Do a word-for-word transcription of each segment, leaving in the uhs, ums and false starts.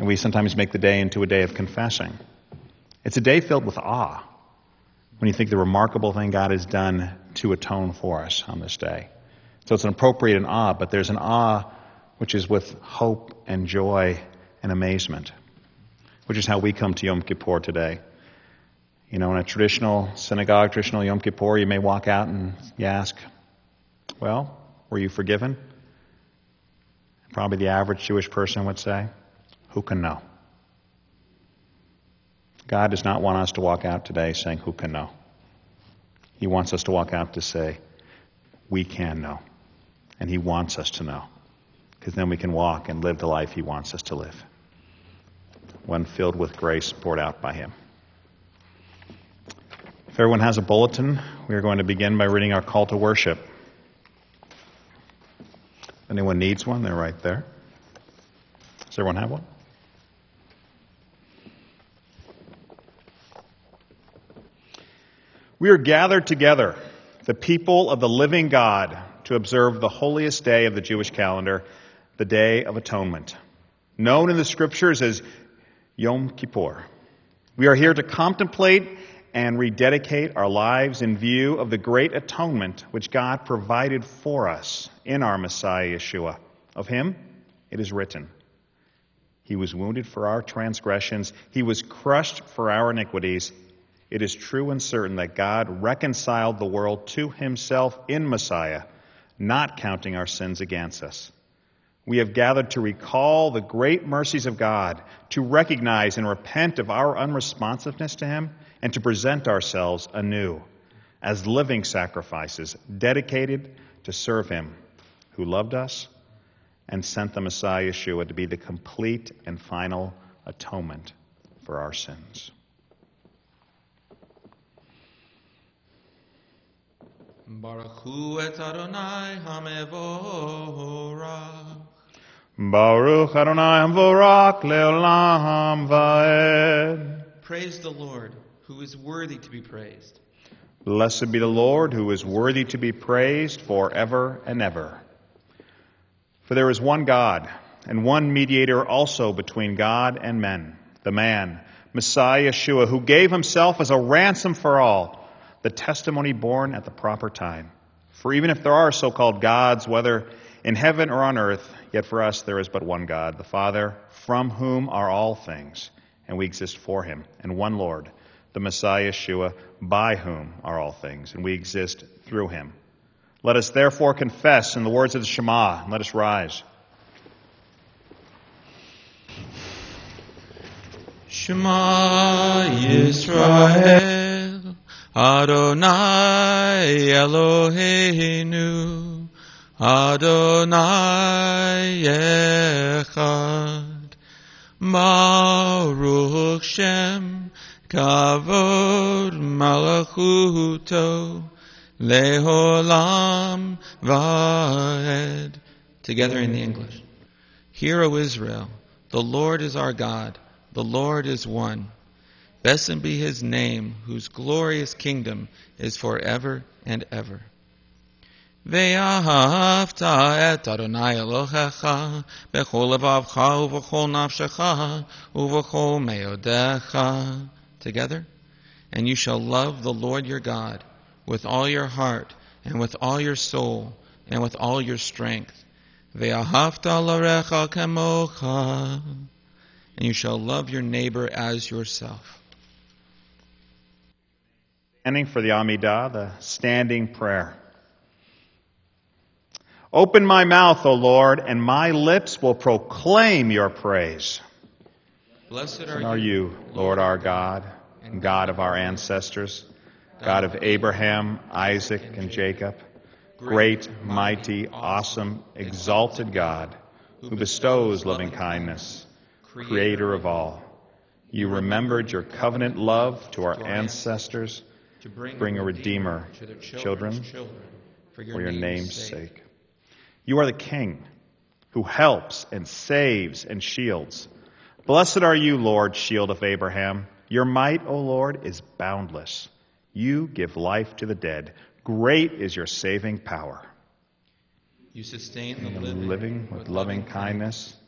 And we sometimes make the day into a day of confessing. It's a day filled with awe when you think the remarkable thing God has done to atone for us on this day. So it's an appropriate and awe, but there's an awe which is with hope and joy and amazement, which is how we come to Yom Kippur today. You know, in a traditional synagogue, traditional Yom Kippur, you may walk out and you ask, well, were you forgiven? Probably the average Jewish person would say, who can know? God does not want us to walk out today saying, who can know? He wants us to walk out to say, we can know. And he wants us to know. Because then we can walk and live the life he wants us to live. One filled with grace poured out by him. If everyone has a bulletin, we are going to begin by reading our call to worship. If anyone needs one, they're right there. Does everyone have one? We are gathered together, the people of the living God, to observe the holiest day of the Jewish calendar, the Day of Atonement, known in the Scriptures as Yom Kippur. We are here to contemplate and rededicate our lives in view of the great atonement which God provided for us in our Messiah Yeshua. Of him, it is written, he was wounded for our transgressions, he was crushed for our iniquities. It is true and certain that God reconciled the world to himself in Messiah, not counting our sins against us. We have gathered to recall the great mercies of God, to recognize and repent of our unresponsiveness to him, and to present ourselves anew as living sacrifices dedicated to serve him who loved us and sent the Messiah Yeshua to be the complete and final atonement for our sins. Baruch hu et Adonai hamevorach. Baruch Adonai hamevorach leolam vaed. Praise the Lord, who is worthy to be praised. Blessed be the Lord, who is worthy to be praised forever and ever. For there is one God, and one mediator also between God and men, the man, Messiah Yeshua, who gave himself as a ransom for all, the testimony born at the proper time. For even if there are so-called gods, whether in heaven or on earth, yet for us there is but one God, the Father, from whom are all things, and we exist for him, and one Lord, the Messiah Yeshua, by whom are all things, and we exist through him. Let us therefore confess in the words of the Shema. Let us rise. Shema Yisrael, Adonai Eloheinu, Adonai Echad, Baruch Shem, Kavod Malachuto, Leholam Vaed. Together in the English. Hear, O Israel, the Lord is our God, the Lord is one. Blessed be his name, whose glorious kingdom is forever and ever. Ve'ahavta et Adonai Elohecha b'chol levavcha u'v'chol nafshecha u'v'chol me'odecha. Together. And you shall love the Lord your God with all your heart and with all your soul and with all your strength. Ve'ahavta l'recha kamocha. And you shall love your neighbor as yourself. Standing for the Amidah, the standing prayer. Open my mouth, O Lord, and my lips will proclaim your praise. Blessed are, Blessed are you, Lord our God, and God of our ancestors, God of Abraham, Isaac, and Jacob, great, mighty, awesome, exalted God, who bestows loving kindness, creator of all. You remembered your covenant love to our ancestors, to bring a Redeemer to their children for your name's sake. You are the King who helps and saves and shields. Blessed are you, Lord, shield of Abraham. Your might, O Lord, is boundless. You give life to the dead. Great is your saving power. You sustain the And the living, living with loving kindness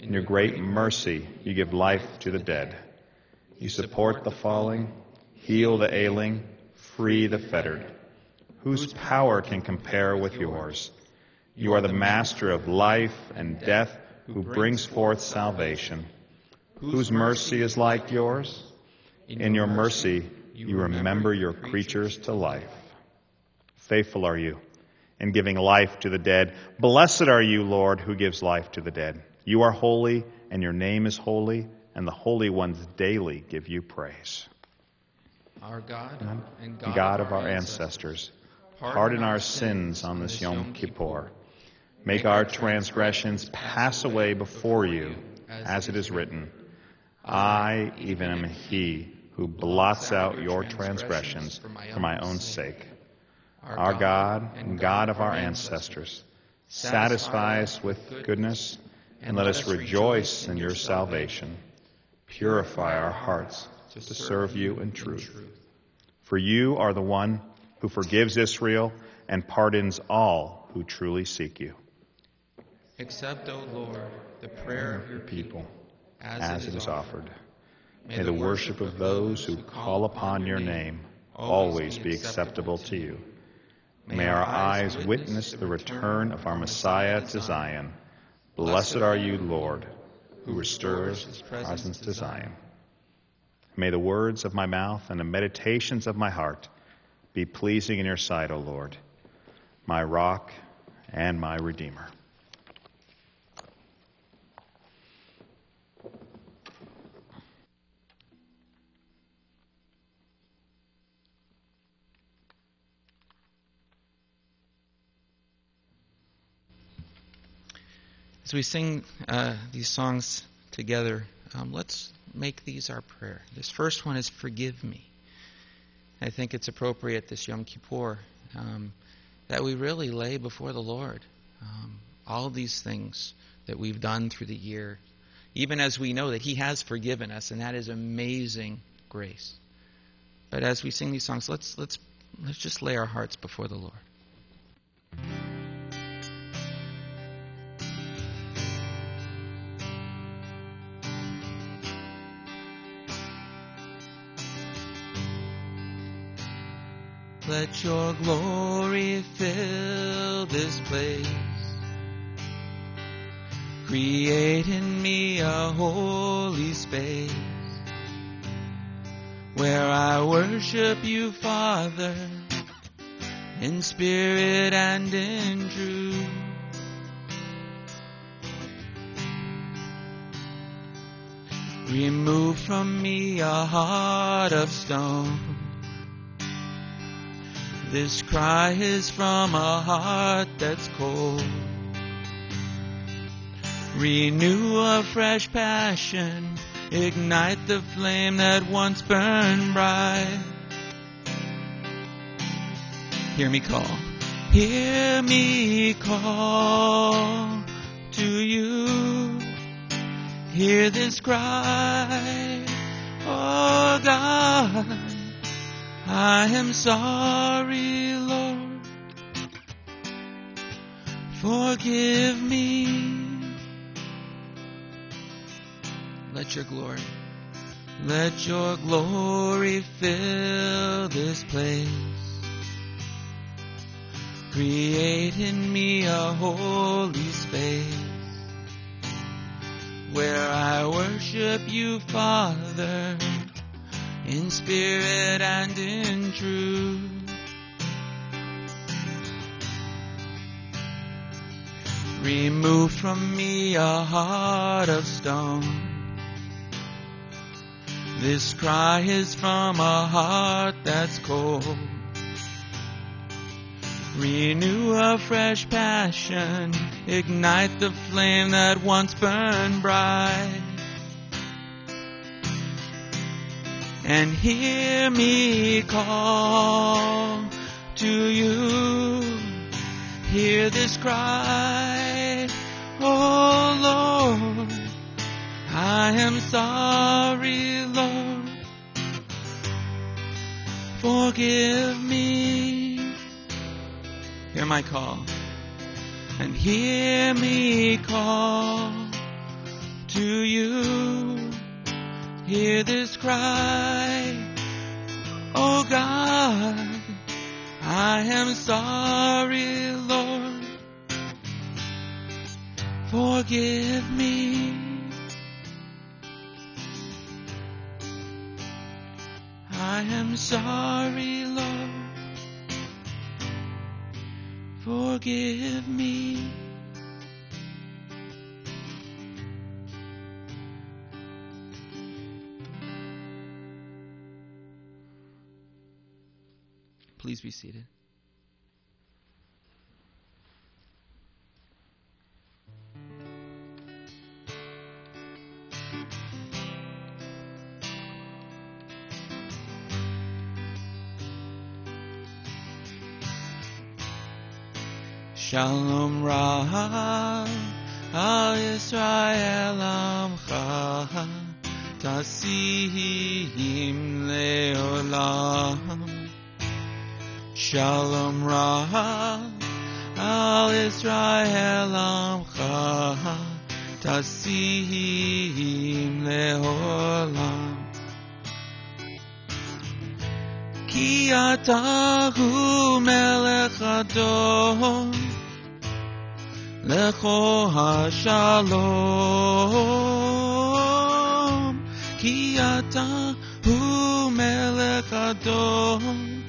In your great mercy, you give life to the dead. You support the falling, heal the ailing, free the fettered. Whose power can compare with yours? You are the master of life and death, who brings forth salvation. Whose mercy is like yours? In your mercy, you remember your creatures to life. Faithful are you in giving life to the dead. Blessed are you, Lord, who gives life to the dead. You are holy, and your name is holy, and the holy ones daily give you praise. Our God and God, God of our ancestors, pardon our sins on this Yom Kippur. Make our transgressions pass away before you, as it is written, I, even am he who blots out your transgressions for my own sake. Our God and God of our ancestors, satisfy us with goodness, and let us rejoice in your salvation. Purify our hearts to serve you in truth. For you are the one who forgives Israel and pardons all who truly seek you. Accept, O Lord, the prayer of your people, as, as it is offered. May the worship of those who call upon your name always be acceptable to you. May our eyes witness the return of our Messiah to Zion. Blessed are you, Lord, who restores his presence to Zion. May the words of my mouth and the meditations of my heart be pleasing in your sight, O Lord, my rock and my redeemer. As we sing uh, these songs together, um, let's make these our prayer. This first one is forgive me. I think it's appropriate this Yom Kippur um, that we really lay before the Lord um, all these things that we've done through the year, even as we know that He has forgiven us, and that is amazing grace. But as we sing these songs, let's let's let's just lay our hearts before the Lord. Let your glory fill this place. Create in me a holy space where I worship you, Father, in spirit and in truth. Remove from me a heart of stone. This cry is from a heart that's cold. Renew a fresh passion. Ignite the flame that once burned bright. Hear me call. Hear me call to you. Hear this cry, oh God. I am sorry, Lord. Forgive me. Let your glory, let your glory fill this place. Create in me a holy space where I worship you, Father, in spirit and in truth. Remove from me a heart of stone. This cry is from a heart that's cold. Renew a fresh passion. Ignite the flame that once burned bright. And hear me call to you. Hear this cry, oh Lord. I am sorry, Lord. Forgive me. Hear my call. And hear me call to you. Hear this cry, oh God, I am sorry, Lord, forgive me. I am sorry, Lord, forgive me. Please be seated. Shalom Rav al Yisrael Amcha Tasihim Leolam. Shalom Rav al Yisrael Amcha Tasihim Leolam. Ki atahu melech adon Lecho hashalom. Ki atahu melech adon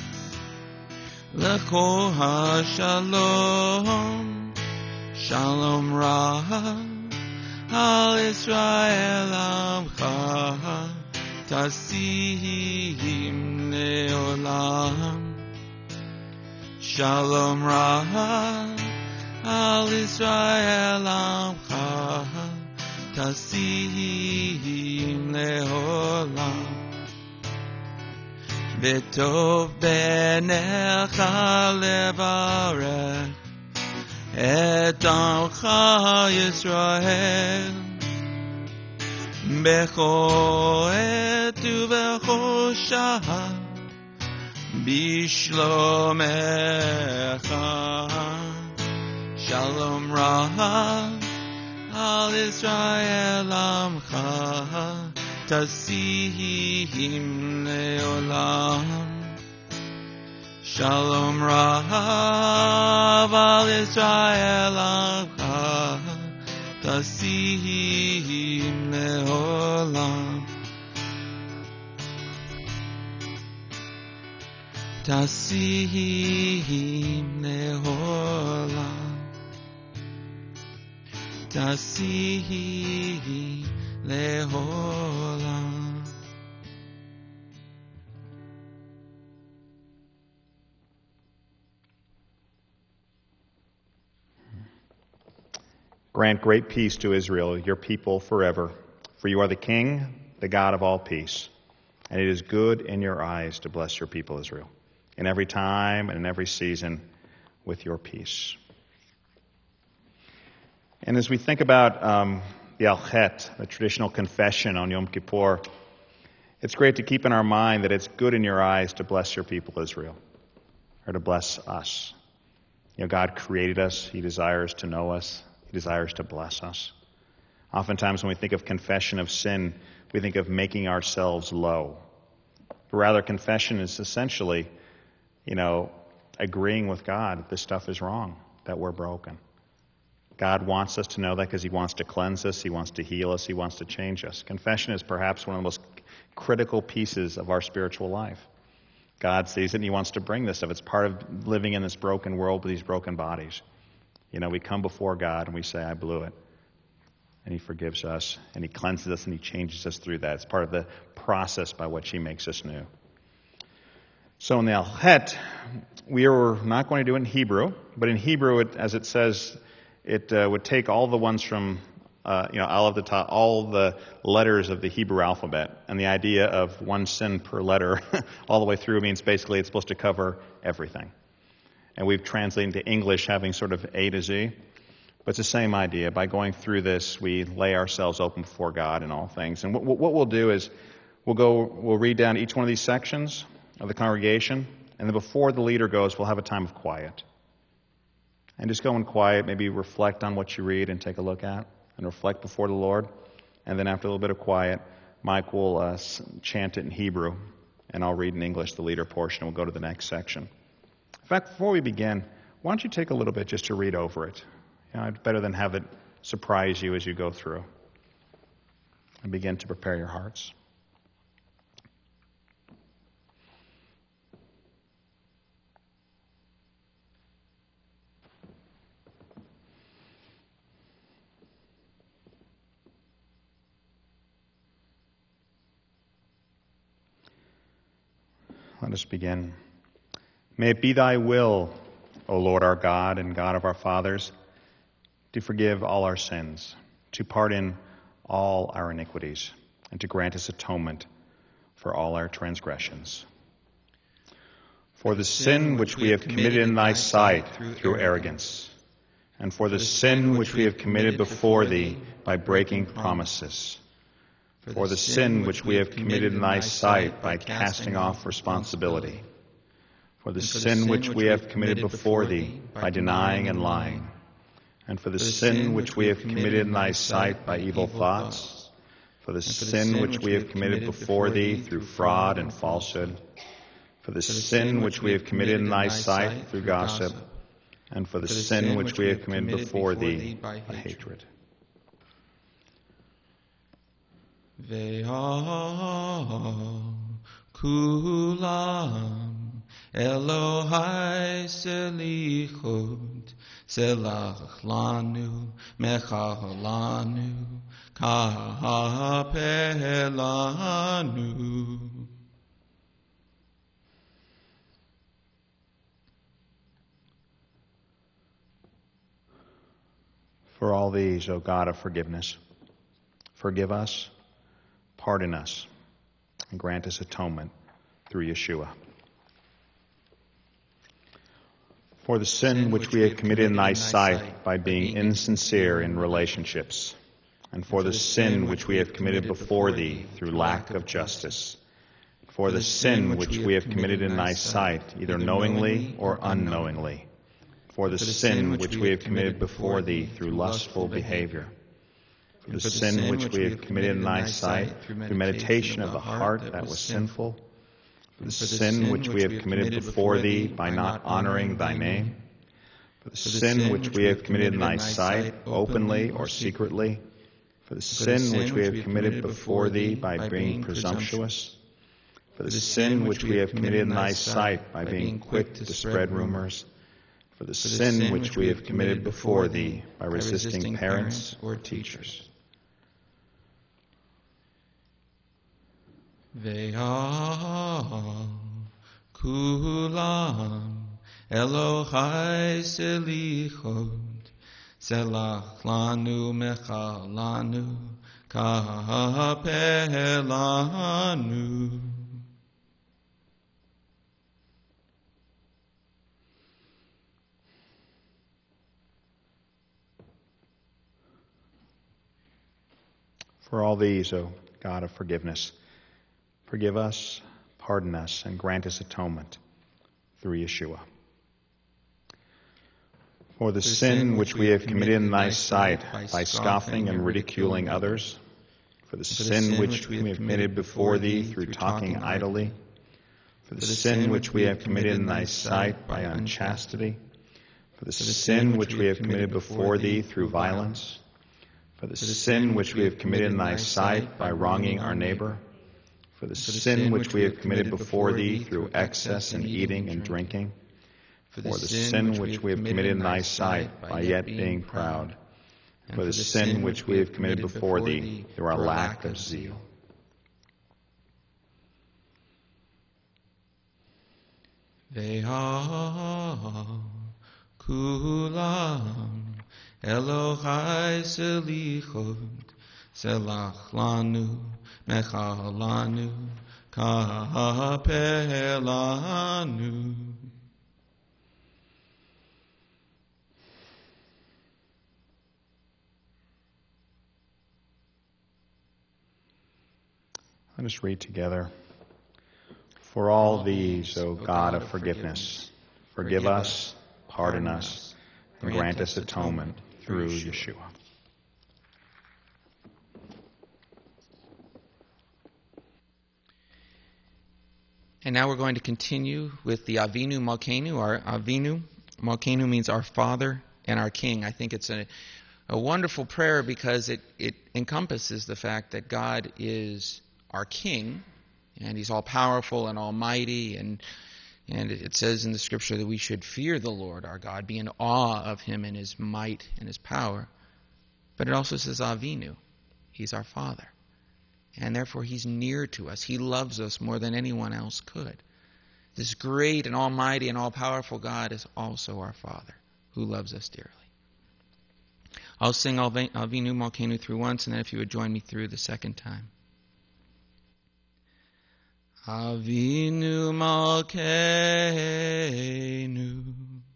Lecho hashalom. Shalom Rav al Yisrael Amcha Tasihim Leolam. Shalom Rav al Yisrael Amcha Tasihim Leolam. B'tov b'necha levarech et Amcha Yisrael b'chol et u'b'chol shah b'shlomecha. Shalom Rav al Yisrael Amcha Tasihim Leolam. Shalom Rav al Yisrael Amcha Tasihim Leolam. Tasihim Leolam. Tasihim Leolam. Grant great peace to Israel, your people forever. For you are the King, the God of all peace. And it is good in your eyes to bless your people Israel, in every time and in every season with your peace. And as we think about um, the Al-Chet, the traditional confession on Yom Kippur, it's great to keep in our mind that it's good in your eyes to bless your people Israel, or to bless us. You know, God created us. He desires to know us. He desires to bless us. Oftentimes when we think of confession of sin, we think of making ourselves low. But rather, confession is essentially, you know, agreeing with God that this stuff is wrong, that we're broken. God wants us to know that because He wants to cleanse us, He wants to heal us, He wants to change us. Confession is perhaps one of the most critical pieces of our spiritual life. God sees it and He wants to bring this stuff. It's part of living in this broken world with these broken bodies. You know, we come before God and we say, I blew it. And He forgives us, and He cleanses us, and He changes us through that. It's part of the process by which He makes us new. So in the Al-Chet, we are not going to do it in Hebrew, but in Hebrew, it, as it says, it uh, would take all the ones from, uh, you know, all of the top, all the letters of the Hebrew alphabet, and the idea of one sin per letter all the way through means basically it's supposed to cover everything. And we've translated into English having sort of A to Z. But it's the same idea. By going through this, we lay ourselves open before God in all things. And what, what we'll do is we'll go, we'll read down each one of these sections of the congregation, and then before the leader goes, we'll have a time of quiet. And just go in quiet, maybe reflect on what you read and take a look at. and reflect before the Lord. And then after a little bit of quiet, Mike will uh, chant it in Hebrew, and I'll read in English the leader portion, and we'll go to the next section. In fact, before we begin, why don't you take a little bit just to read over it? You know, it's better than have it surprise you as you go through. And begin to prepare your hearts. Let us begin. May it be thy will, O Lord our God and God of our fathers, to forgive all our sins, to pardon all our iniquities, and to grant us atonement for all our transgressions. For the sin which we have committed in thy sight through arrogance, and for the sin which we have committed before thee by breaking promises, for the sin which we have committed in thy sight by casting off responsibility, for the sin which we have committed before thee by denying and lying, and for the sin which we have committed in thy sight by evil thoughts, for the sin which we have committed before thee through fraud and falsehood, for the sin which we have committed in thy sight through gossip, and for the sin which we have committed before thee by hatred. Ve'al kulam Elohai selichut selach lanu mechal lanu kaper lanu. For all these, O God of forgiveness, forgive us, pardon us, and grant us atonement through Yeshua. For the sin which we have committed in thy sight by being insincere in relationships, and for the sin which we have committed before thee through lack of justice, for the sin which we have committed in thy sight either knowingly or unknowingly, for the sin which we have committed before thee through lustful behavior, for the sin which we have committed in thy sight through meditation of the heart that was sinful, for the sin which we have committed before thee by not honoring thy name, for the sin which we have committed in thy sight openly or secretly, for the sin which we have committed before thee by being presumptuous, for the sin which we have committed in thy sight by being quick to spread rumors, for the sin which we have committed before thee by resisting parents or teachers. Ve'al kulam Elohai selichut selach lanu mechal lanu kaper lanu. For all these, O God of forgiveness, forgive us, pardon us, and grant us atonement through Yeshua. For the sin which we have committed in thy sight by scoffing and ridiculing others, for the sin which we have committed before thee through talking idly, for the sin which we have committed in thy sight by unchastity, for the sin which we have committed before thee through violence, for the sin which we have committed in thy sight by wronging our neighbor, for the sin which we have committed before thee through excess in eating and drinking, for the sin which we have committed in thy sight by yet being proud, for the sin which we have committed before thee through our lack of zeal. Ve'al kulam Elohai selichut selach lanu mechal lanu kaper lanu. Let us read together. For all these, O God of forgiveness, forgive us, pardon us, and grant us atonement through Yeshua. And now we're going to continue with the Avinu Malkeinu. Our Avinu Malkeinu means our Father and our King. I think it's a, a wonderful prayer because it, it encompasses the fact that God is our King, and He's all powerful and almighty, and and it says in the Scripture that we should fear the Lord our God, be in awe of Him and His might and His power. But it also says Avinu. He's our Father. And therefore He's near to us. He loves us more than anyone else could. This great and almighty and all-powerful God is also our Father, who loves us dearly. I'll sing Avinu Malkeinu through once, and then if you would join me through the second time. Avinu Malkeinu,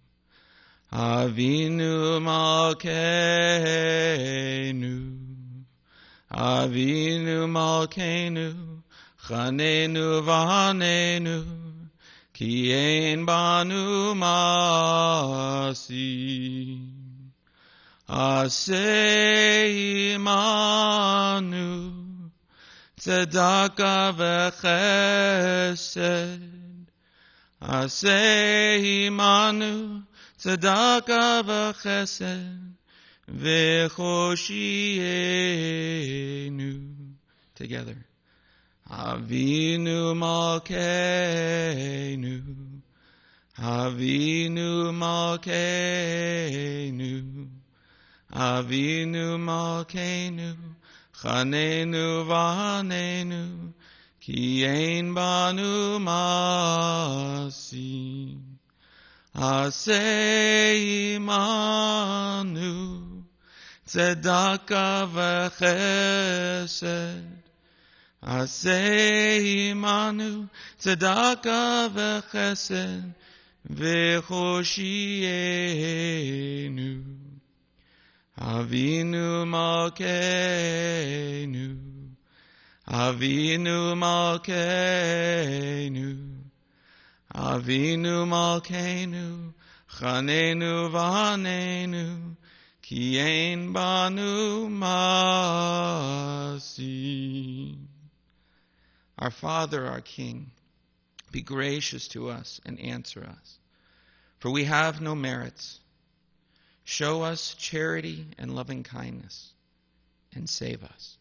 Avinu Malkeinu, Avinu Malkeinu, Chanenu v'hanenu, ki ein banu masi. Aseh imanu, tzedakah v'chesed. Aseh imanu, tzedakah v'chesed. V'choshienu. Together. Avinu Malkeinu, Avinu Malkeinu, Avinu Malkeinu, Chanenu v'hanenu, ki ein banu masi. Aseh imanu, tzedakah v'chesed. Aseh imanu, tzedakah v'chesed, v'choshienu. Avinu Malkeinu, Avinu Malkeinu, Avinu Malkeinu, Chanenu v'hanenu, ki ein banu masi. Our Father, our King, be gracious to us and answer us, for we have no merits. Show us charity and loving kindness, and save us.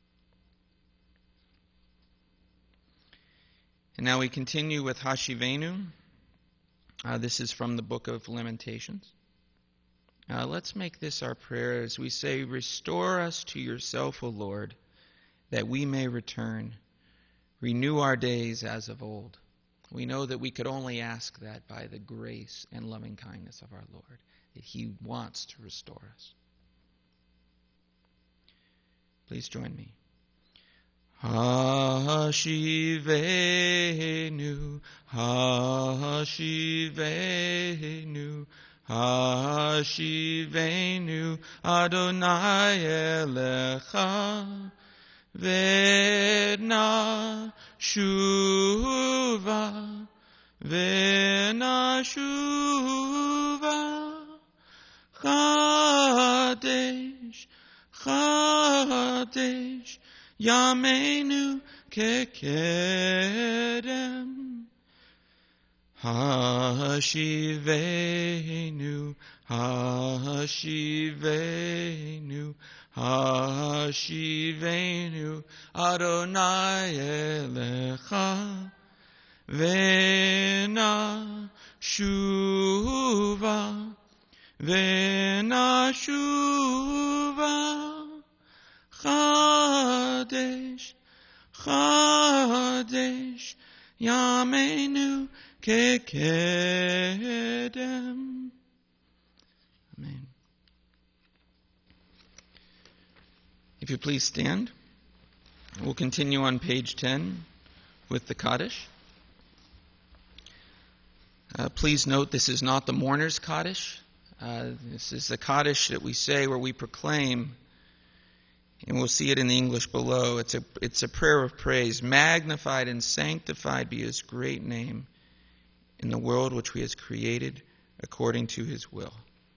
And now we continue with Hashivenu. Uh, this is from the book of Lamentations. Uh, let's make this our prayer as we say, restore us to yourself, O Lord, that we may return. Renew our days as of old. We know that we could only ask that by the grace and loving kindness of our Lord, that He wants to restore us. Please join me. Hashivenu, Hashivenu, Hashivenu, Adonai Elecha, V'na shuva, V'na shuva, Chadesh, Chadesh, Yameinu kekedem. Hashivenu, Hashivenu, Hashivenu, Adonai Elecha, V'na shuva, V'na shuva, Chadesh, Chadesh, Yameinu kekedem. Amen. If you please stand, we'll continue on page ten with the Kaddish. Uh, please note this is not the mourner's Kaddish. Uh, this is the Kaddish that we say where we proclaim, and we'll see it in the English below. It's a, it's a prayer of praise. Magnified and sanctified be His great name in the world which He has created according to His will.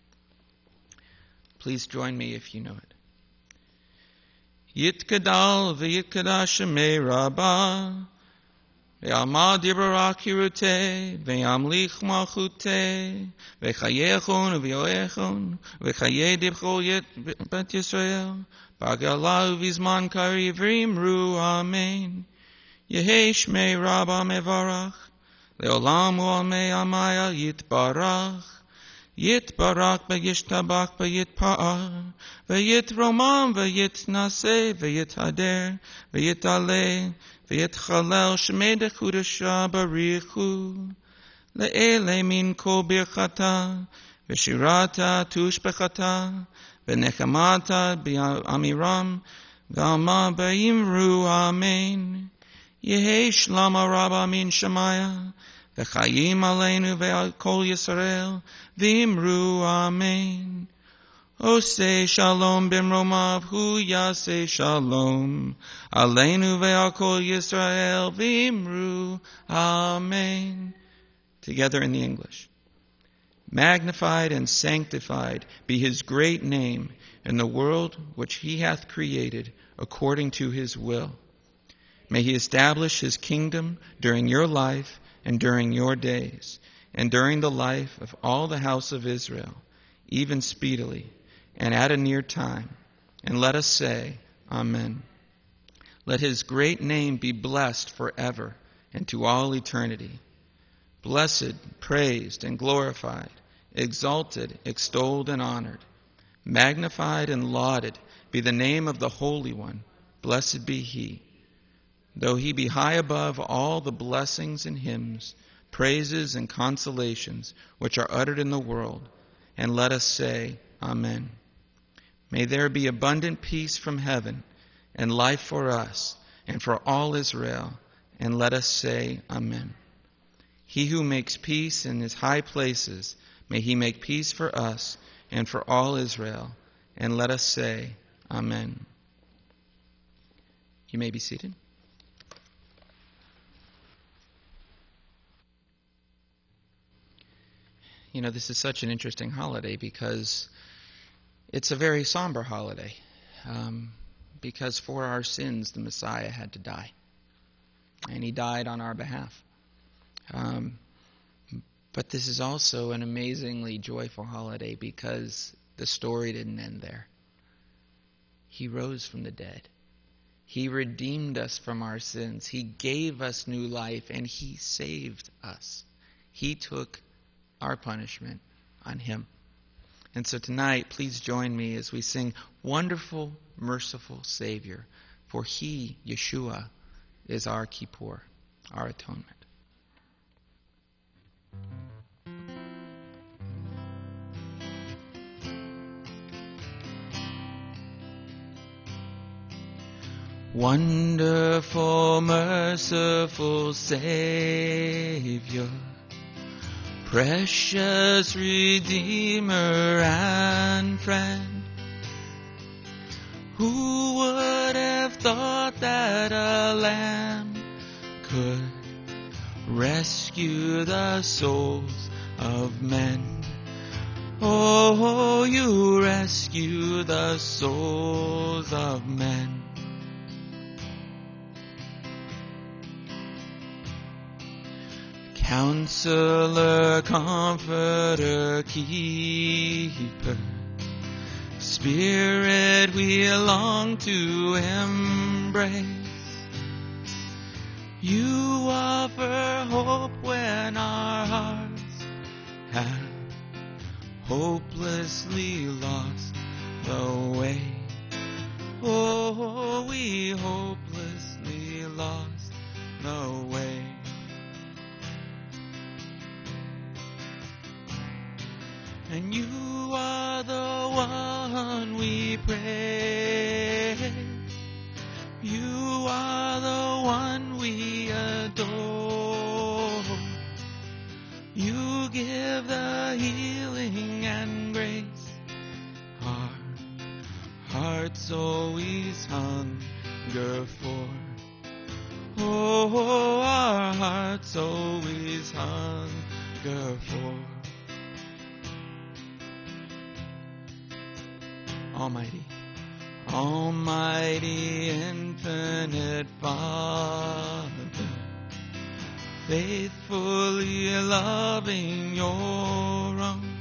Please join me if you know it. Yitkadal v'yitkadash shemei Rabbah, Ve'alma dibarak hirute, ve'amlich malchute, ve'chayechon u'v'yoechon, ve'chaye dibcho yet bet Yisrael, b'agala u'vizman kariv v'imru amen. Yehi shmei rabba mevarach, le'olam u'almei amaya yitbarach, yitbarach ve'yishtabach ve'yitpa'ar, ve'yitromam ve'yitnaseh ve'yithader ve'yitaleh ve'yitchalel shmei dechudasha barichu, le'ele min kol birchata, ve'shirata tushbechata, ve'nechamata bi'amiram, ve'alma ba'imru amen. Yehi shlama rabba min shamaya, ve'chayim aleinu ve'kol Yisrael, v'imru amen. Oseh shalom b'mromav, hu yaseh shalom, aleinu ve'kol Yisrael, v'imru amen. Together in the English. Magnified and sanctified be his great name in the world which he hath created according to his will. May he establish his kingdom during your life and during your days, and during the life of all the house of Israel, even speedily, and at a near time. And let us say, Amen. Let his great name be blessed forever and to all eternity. Blessed, praised, and glorified, exalted, extolled, and honored, magnified and lauded be the name of the Holy One. Blessed be he. Though he be high above all the blessings and hymns, praises and consolations which are uttered in the world, and let us say, Amen. May there be abundant peace from heaven, and life for us, and for all Israel, and let us say, Amen. He who makes peace in his high places, may he make peace for us, and for all Israel, and let us say, Amen. You may be seated. You know, this is such an interesting holiday because it's a very somber holiday. Um, because for our sins, the Messiah had to die. And he died on our behalf. Um, but this is also an amazingly joyful holiday because the story didn't end there. He rose from the dead. He redeemed us from our sins. He gave us new life, and he saved us. He took our punishment on him. And so tonight, please join me as we sing, Wonderful, Merciful Savior, for he, Yeshua, is our Kippur, our atonement. Wonderful, merciful Savior, precious Redeemer and friend, who would have thought that a lamb could rescue the souls of men? Oh, you rescue the souls of men. Counselor, Comforter, Keeper, Spirit we long to embrace. You offer hope when our hearts have hopelessly lost the way. Oh, we hopelessly lost the way. And you are the one we praise. You are the one we adore. You give the healing and grace. Our hearts always hunger for. Oh, our hearts always hunger for. Almighty, Almighty, infinite Father, faithfully loving your own.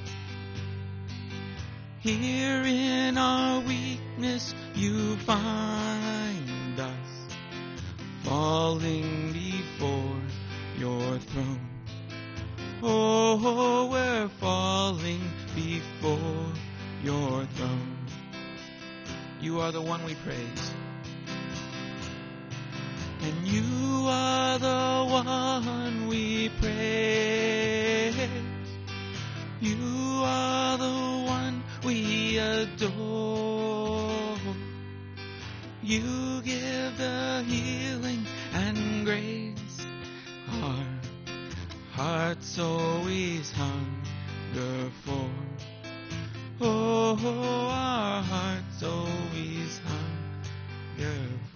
Here in our weakness you find us, falling before your throne. Oh, we're falling before your throne. You are the one we praise. And you are the one we praise. You are the one we adore. You give the healing and grace. Our hearts always hunger for. Oh, our hearts always hunger for.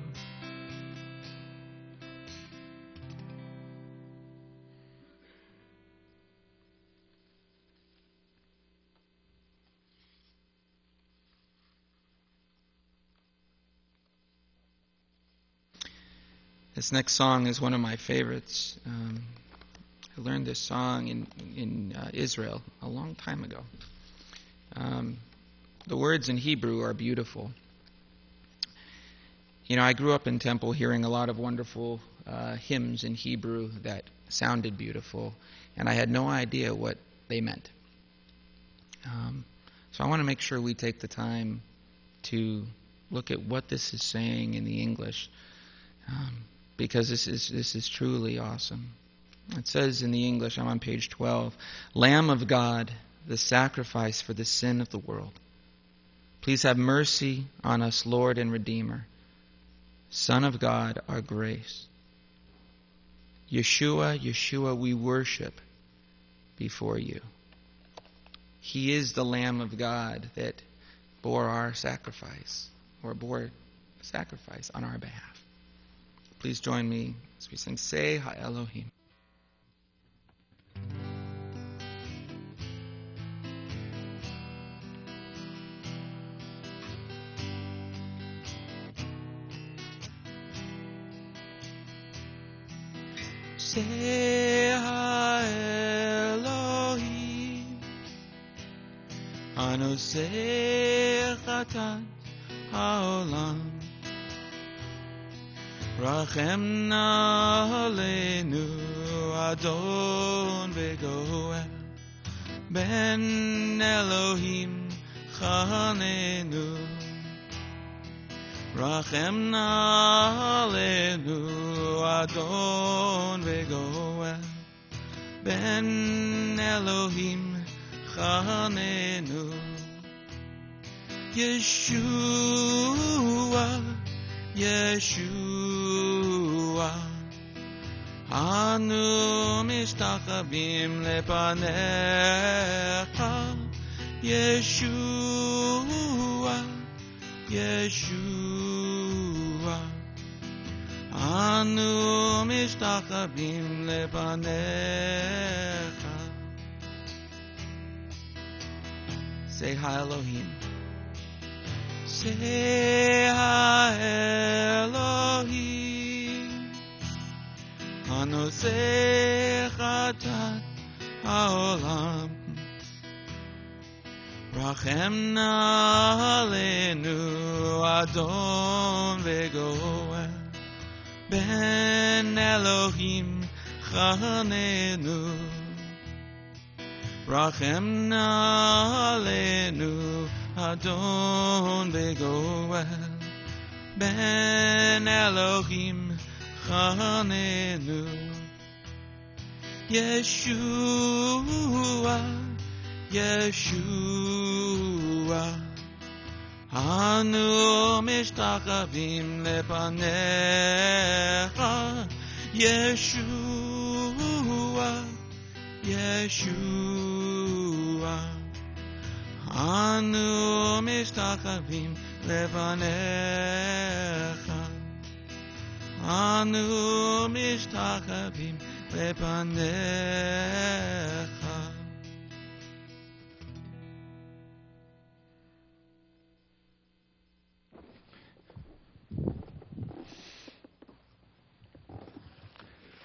This next song is one of my favorites. Um, I learned this song in in uh, Israel a long time ago. Um, the words in Hebrew are beautiful. You know, I grew up in Temple hearing a lot of wonderful uh, hymns in Hebrew that sounded beautiful, and I had no idea what they meant. Um, so I want to make sure we take the time to look at what this is saying in the English. Um, Because this is this is truly awesome. It says in the English, I'm on page twelve, Lamb of God, the sacrifice for the sin of the world. Please have mercy on us, Lord and Redeemer. Son of God, our grace. Yeshua, Yeshua, we worship before you. He is the Lamb of God that bore our sacrifice, or bore sacrifice on our behalf. Please join me as we sing Say Ha Elohim. Say Ha Elohim, Anu Say Chatat Haolam. Rachemna Aleinu Adon Begoel Ben Elohim Chanenu. Rachemna Aleinu Adon Begoel Ben Elohim Chanenu. Yeshua, Yeshua, Anu mishtachavim lepanecha. Yeshua, Yeshua, Anu mishtachavim lepanecha. Say Ha Elohim. Say Ha Elohim, Anosei Chatat Haolam. Rachemna Aleinu Adon Vegoel Ben Elohim Chanenu. Rachemna Aleinu Adon Begoel Ben Elohim Chanenu. Yeshua, Yeshua, Anu mishtachavim lepanecha. Yeshua, Yeshua, Anu mishtachavim lepanecha. Anu mishtachavim lepanecha.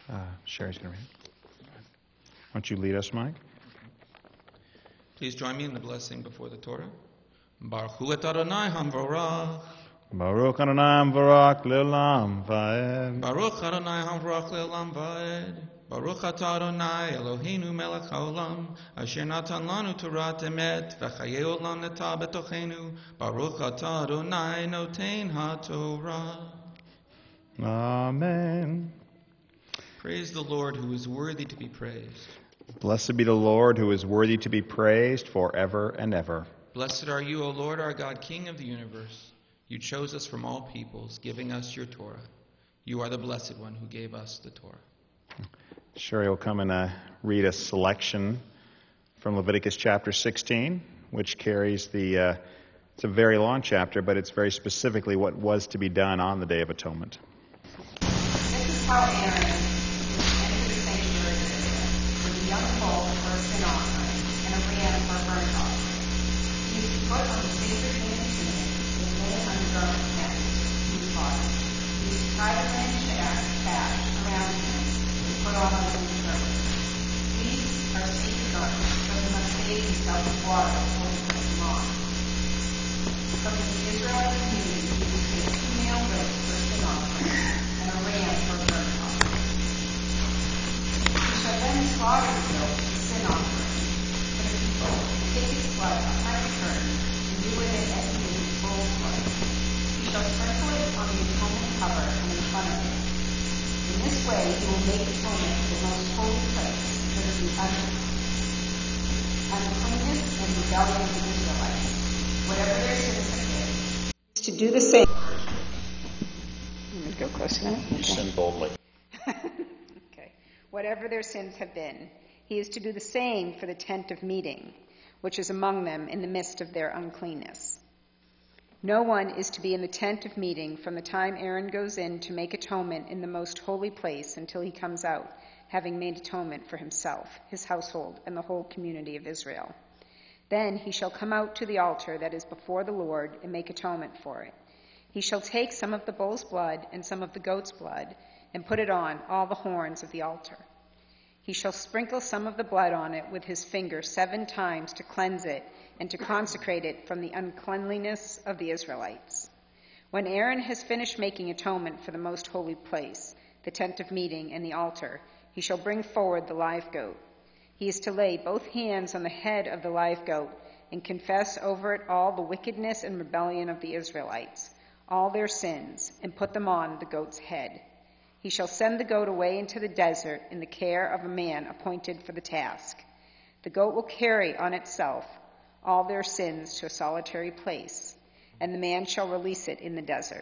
Uh, Sherry's going to read. Why don't you lead us, Mike? Please join me in the blessing before the Torah. Baruch hu et Adonai hamvorach. Baruch Adonai Barak Le'olam Va'ed. Baruch Adonai hamvorach le'olam va'ed. Baruch atah Adonai Eloheinu melech haolam, asher natan lanu torat emet, v'chayei olam neta betochenu. Baruch atah Adonai noten haTorah. Amen. Praise the Lord who is worthy to be praised. Blessed be the Lord who is worthy to be praised forever and ever. Blessed are you, O Lord our God, King of the universe. You chose us from all peoples, giving us your Torah. You are the blessed one who gave us the Torah. Sherry will come and uh, read a selection from Leviticus chapter sixteen, which carries the, uh, it's a very long chapter, but it's very specifically what was to be done on the Day of Atonement. This is how Aaron entered the sanctuary with a young bull for a sin offering and a ram for a burnt offering. He used to put on the sacred linen tunic and lay it on the garment tent he slaughtered. He used to tie the linen sash around him and put on a linen turban. These are sacred garments, so he must bathe himself with water before he puts them on. From the Israelite community, he would take two male goats for a sin offering and a ram for a burnt offering. He shall then slaughter the goat for a sin offering for the people, and take its blood upon return, and do with it as he did with bull's blood. He shall sprinkle it on the atonement cover and in front of it. In this way he will make atonement for the most holy place because of the un- uncleanness and rebellion of the Israelites. Whatever their sins have been, is to do the same. Let me go close enough. You sin boldly. Okay. Whatever their sins have been, he is to do the same for the tent of meeting, which is among them in the midst of their uncleanness. No one is to be in the tent of meeting from the time Aaron goes in to make atonement in the most holy place until he comes out, having made atonement for himself, his household, and the whole community of Israel. Then he shall come out to the altar that is before the Lord and make atonement for it. He shall take some of the bull's blood and some of the goat's blood and put it on all the horns of the altar. He shall sprinkle some of the blood on it with his finger seven times to cleanse it and to consecrate it from the uncleanliness of the Israelites. When Aaron has finished making atonement for the most holy place, the tent of meeting and the altar, he shall bring forward the live goat. He is to lay both hands on the head of the live goat and confess over it all the wickedness and rebellion of the Israelites, all their sins, and put them on the goat's head. He shall send the goat away into the desert in the care of a man appointed for the task. The goat will carry on itself all their sins to a solitary place, and the man shall release it in the desert.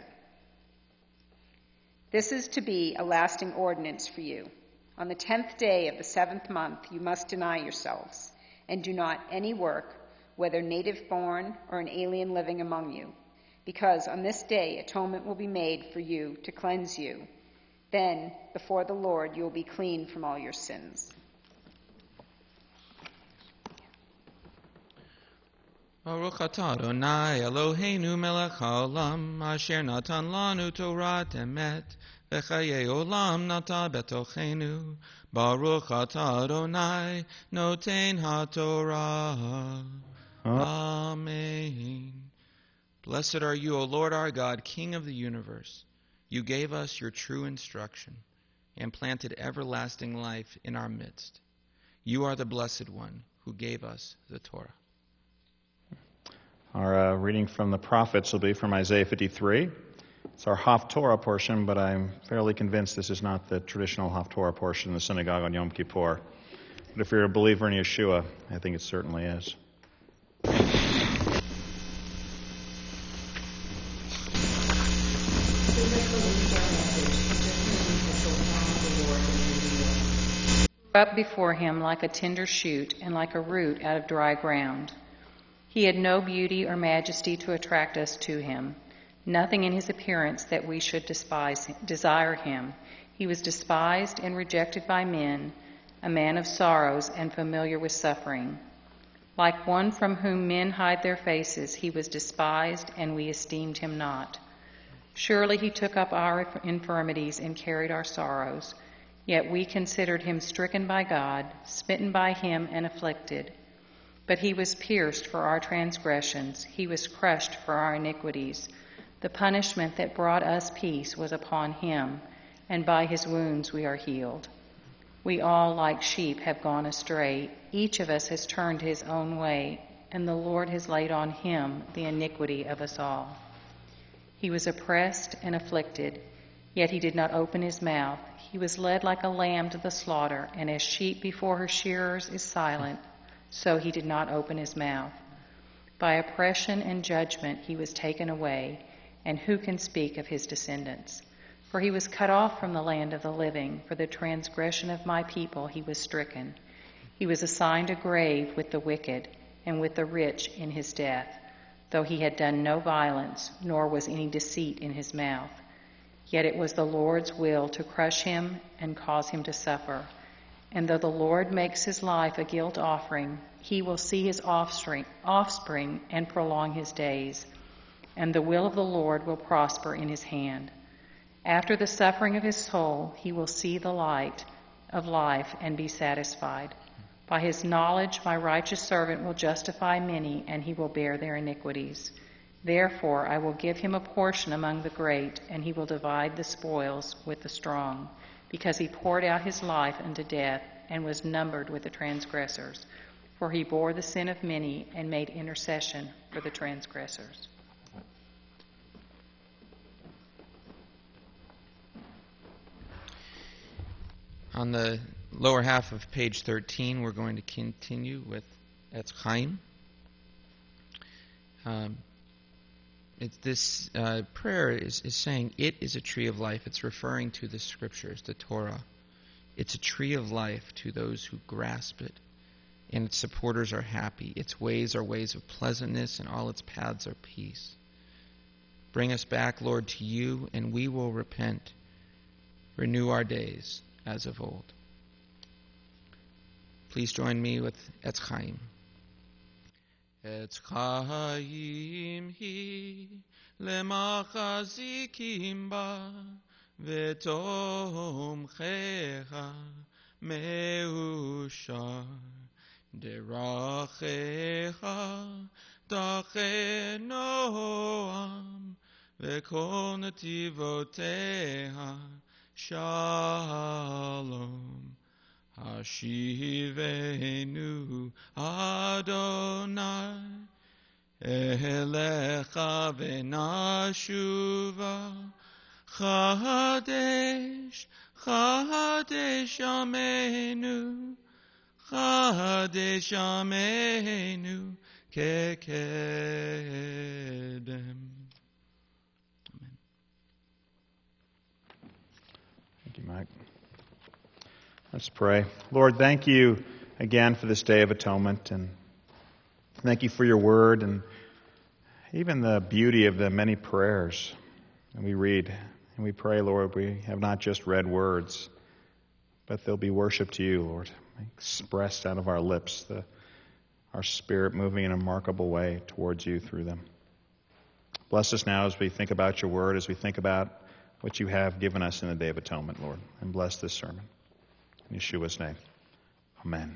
This is to be a lasting ordinance for you. On the tenth day of the seventh month you must deny yourselves, and do not any work, whether native-born or an alien living among you, because on this day atonement will be made for you to cleanse you. Then, before the Lord, you will be clean from all your sins. Baruch atah Adonai Eloheinu melech haolam, asher natan lanu torat emet, v'chayei olam nata betochenu. Baruch atah Adonai noten haTorah. Amen. Blessed are you, O Lord our God, King of the universe. You gave us your true instruction and planted everlasting life in our midst. You are the blessed one who gave us the Torah. Our uh, reading from the prophets will be from Isaiah fifty-three. It's our Haftorah portion, but I'm fairly convinced this is not the traditional Haftorah portion in the synagogue on Yom Kippur. But if you're a believer in Yeshua, I think it certainly is. Up before him like a tender shoot and like a root out of dry ground. He had no beauty or majesty to attract us to him, nothing in his appearance that we should despise, desire him. He was despised and rejected by men, a man of sorrows and familiar with suffering. Like one from whom men hide their faces, he was despised, and we esteemed him not. Surely he took up our infirmities and carried our sorrows. Yet we considered him stricken by God, smitten by him, and afflicted. But he was pierced for our transgressions, he was crushed for our iniquities. The punishment that brought us peace was upon him, and by his wounds we are healed. We all, like sheep, have gone astray. Each of us has turned his own way, and the Lord has laid on him the iniquity of us all. He was oppressed and afflicted, yet he did not open his mouth. He was led like a lamb to the slaughter, and as sheep before her shearers is silent, so he did not open his mouth. By oppression and judgment he was taken away, and who can speak of his descendants? For he was cut off from the land of the living. For the transgression of my people he was stricken. He was assigned a grave with the wicked and with the rich in his death, though he had done no violence, nor was any deceit in his mouth. Yet it was the Lord's will to crush him and cause him to suffer. And though the Lord makes his life a guilt offering, he will see his offspring, offspring and prolong his days. And the will of the Lord will prosper in his hand. After the suffering of his soul, he will see the light of life and be satisfied. By his knowledge, my righteous servant will justify many, and he will bear their iniquities. Therefore, I will give him a portion among the great, and he will divide the spoils with the strong, because he poured out his life unto death and was numbered with the transgressors. For he bore the sin of many and made intercession for the transgressors. On the lower half of page thirteen, we're going to continue with Etz Chaim. Um, it's this uh, prayer is, is saying it is a tree of life. It's referring to the scriptures, the Torah. It's a tree of life to those who grasp it, and its supporters are happy. Its ways are ways of pleasantness, and all its paths are peace. Bring us back, Lord, to you, and we will repent. Renew our days as of old. Please join me with Etz Chaim. Etz Chaim hi lemachazikim ba v'tomchecha meushar derachecha dachei noam v'kol nativoteha Shalom, Hashivenu Adonai, Elecha v'nashuva, Chadesh, Chadesh Amenu, Chadesh Amenu, Kekedem. Mike. Let's pray. Lord, thank you again for this day of atonement, and thank you for your word and even the beauty of the many prayers that we read. And we pray, Lord, we have not just read words, but they'll be worship to you, Lord, expressed out of our lips, the, our spirit moving in a remarkable way towards you through them. Bless us now as we think about your word, as we think about what you have given us in the Day of Atonement, Lord. And bless this sermon. In Yeshua's name. Amen.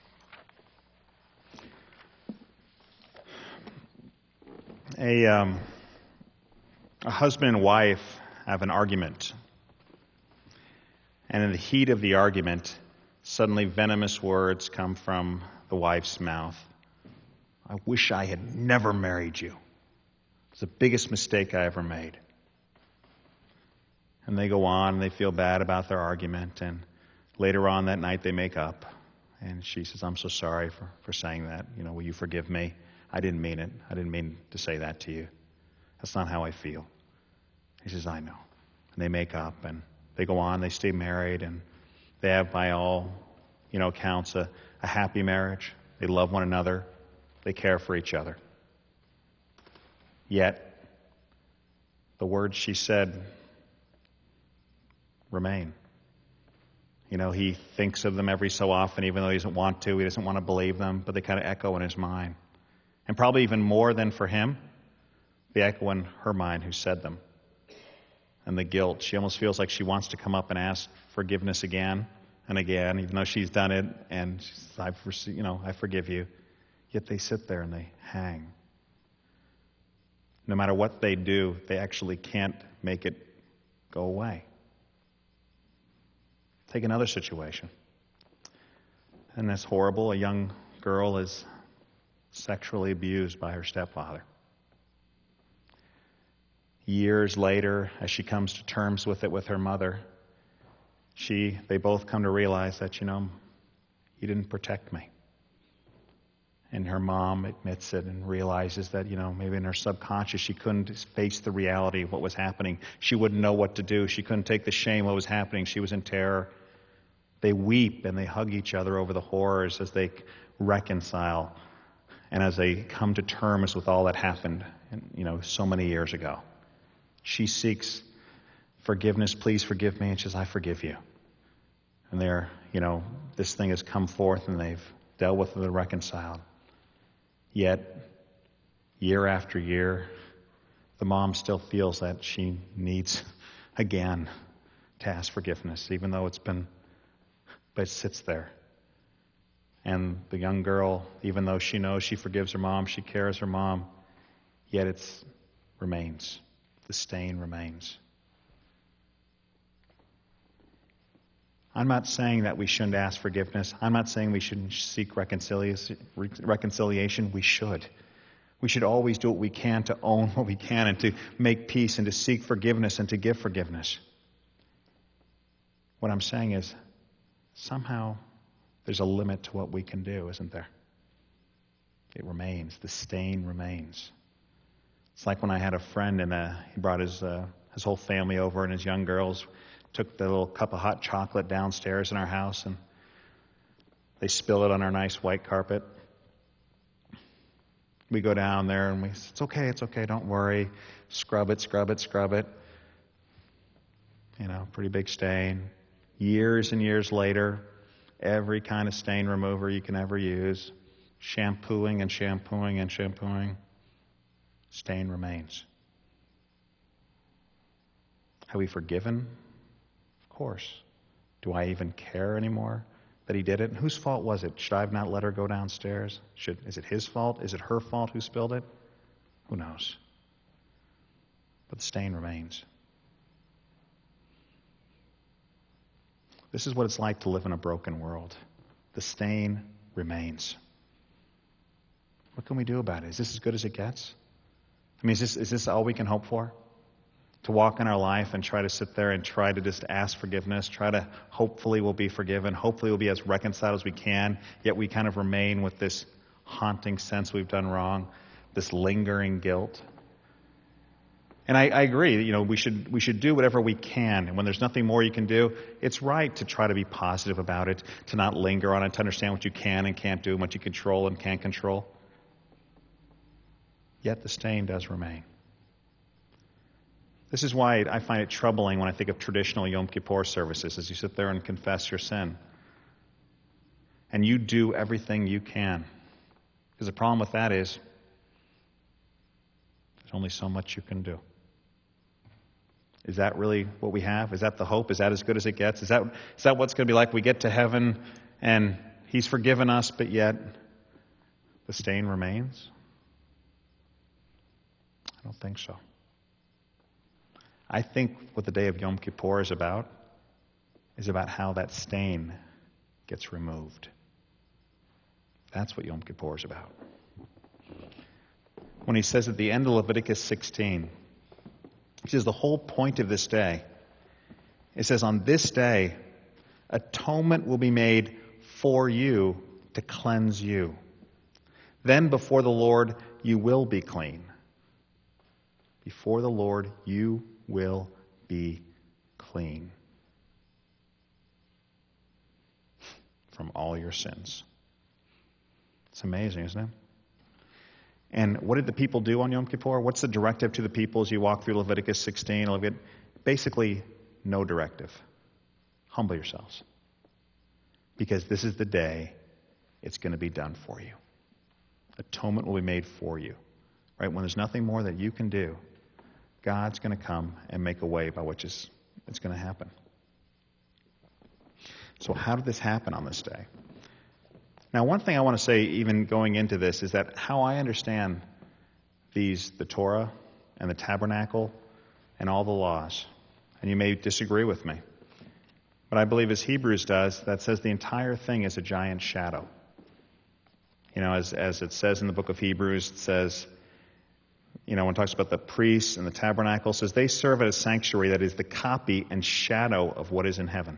A, um, a husband and wife have an argument. And in the heat of the argument, suddenly venomous words come from the wife's mouth. I wish I had never married you. It's the biggest mistake I ever made. And they go on, and they feel bad about their argument, and later on that night they make up. And she says, I'm so sorry for, for saying that. You know, will you forgive me? I didn't mean it. I didn't mean to say that to you. That's not how I feel. He says, I know. And they make up, and they go on, they stay married, and they have, by all, you know, accounts, a, a happy marriage. They love one another. They care for each other. Yet, the words she said remain. You know, he thinks of them every so often, even though he doesn't want to. He doesn't want to believe them, but they kind of echo in his mind. And probably even more than for him, they echo in her mind who said them. and the guilt. She almost feels like she wants to come up and ask forgiveness again and again, even though she's done it, and she says, I've, you know, I forgive you. Yet they sit there and they hang. No matter what they do, they actually can't make it go away. Take another situation. And that's horrible. A young girl is sexually abused by her stepfather. Years later, as she comes to terms with it with her mother, she, they both come to realize that, you know, you didn't protect me. And her mom admits it and realizes that, you know, maybe in her subconscious she couldn't face the reality of what was happening. She wouldn't know what to do. She couldn't take the shame of what was happening. She was in terror. They weep and they hug each other over the horrors as they reconcile and as they come to terms with all that happened, you know, so many years ago. She seeks forgiveness. Please forgive me. And she says, I forgive you. And they're, you know, this thing has come forth and they've dealt with it and reconciled. Yet, year after year, the mom still feels that she needs, again, to ask forgiveness, even though it's been, but it sits there. And the young girl, even though she knows she forgives her mom, she cares her mom, yet it remains. The stain remains. I'm not saying that we shouldn't ask forgiveness. I'm not saying we shouldn't seek reconciliation. We should. We should always do what we can to own what we can and to make peace and to seek forgiveness and to give forgiveness. What I'm saying is, somehow there's a limit to what we can do, isn't there? It remains. The stain remains. It's like when I had a friend and uh, he brought his uh, his whole family over and his young girls took the little cup of hot chocolate downstairs in our house and they spill it on our nice white carpet. We go down there and we say, it's okay, it's okay, don't worry. Scrub it, scrub it, scrub it. You know, pretty big stain. Years and years later, every kind of stain remover you can ever use, shampooing and shampooing and shampooing, stain remains. Have we forgiven? Of course. Do I even care anymore that he did it? And whose fault was it? Should I have not let her go downstairs? Should, is it his fault? Is it her fault who spilled it? Who knows? But the stain remains. This is what it's like to live in a broken world. The stain remains. What can we do about it? Is this as good as it gets? I mean, is this, is this all we can hope for? To walk in our life and try to sit there and try to just ask forgiveness, try to hopefully we'll be forgiven, hopefully we'll be as reconciled as we can, yet we kind of remain with this haunting sense we've done wrong, this lingering guilt. And I, I agree, you know, we should we should do whatever we can, and when there's nothing more you can do, it's right to try to be positive about it, to not linger on it, to understand what you can and can't do, and what you control and can't control. Yet the stain does remain. This is why I find it troubling when I think of traditional Yom Kippur services, as you sit there and confess your sin. And you do everything you can. Because the problem with that is, there's only so much you can do. Is that really what we have? Is that the hope? Is that as good as it gets? Is that, is that what's going to be like? We get to heaven and He's forgiven us, but yet the stain remains? I don't think so. I think what the day of Yom Kippur is about is about how that stain gets removed. That's what Yom Kippur is about. When he says at the end of Leviticus sixteen, he says the whole point of this day, it says on this day, atonement will be made for you to cleanse you. Then before the Lord you will be clean. Before the Lord you will be clean from all your sins. It's amazing, isn't it? And what did the people do on Yom Kippur? What's the directive to the people as you walk through Leviticus sixteen? Basically, no directive. Humble yourselves. Because this is the day it's going to be done for you. Atonement will be made for you. Right? When there's nothing more that you can do, God's going to come and make a way by which is, it's going to happen. So how did this happen on this day? Now, one thing I want to say, even going into this, is that how I understand these, the Torah and the tabernacle and all the laws, and you may disagree with me, but I believe as Hebrews does, that says the entire thing is a giant shadow. You know, as, as it says in the book of Hebrews, it says, you know, when it talks about the priests and the tabernacle, it says they serve at a sanctuary that is the copy and shadow of what is in heaven.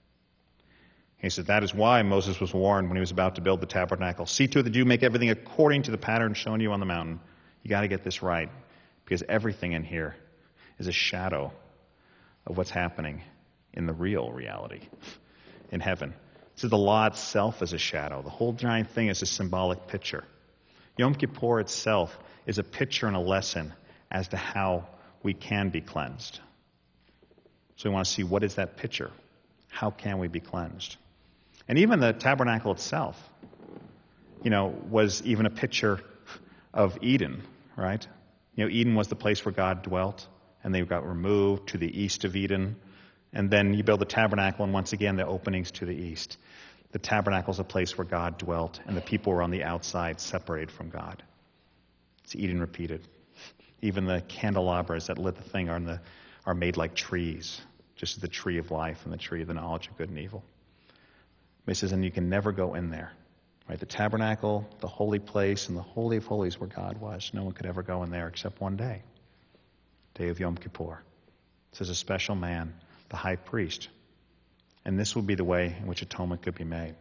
He said, that is why Moses was warned when he was about to build the tabernacle. See to it that you make everything according to the pattern shown you on the mountain. You got to get this right, because everything in here is a shadow of what's happening in the real reality in heaven. So the law itself is a shadow. The whole giant thing is a symbolic picture. Yom Kippur itself is a picture and a lesson as to how we can be cleansed. So we want to see, what is that picture? How can we be cleansed? And even the tabernacle itself, you know, was even a picture of Eden, right? You know, Eden was the place where God dwelt, and they got removed to the east of Eden. And then you build the tabernacle, and once again, the openings to the east. The tabernacle is a place where God dwelt, and the people were on the outside, separated from God. It's Eden repeated. Even the candelabras that lit the thing are, in the, are made like trees, just as the tree of life and the tree of the knowledge of good and evil. But he says, and you can never go in there. Right? The tabernacle, the holy place, and the Holy of Holies where God was. No one could ever go in there except one day. Day of Yom Kippur. It says a special man, the high priest. And this would be the way in which atonement could be made.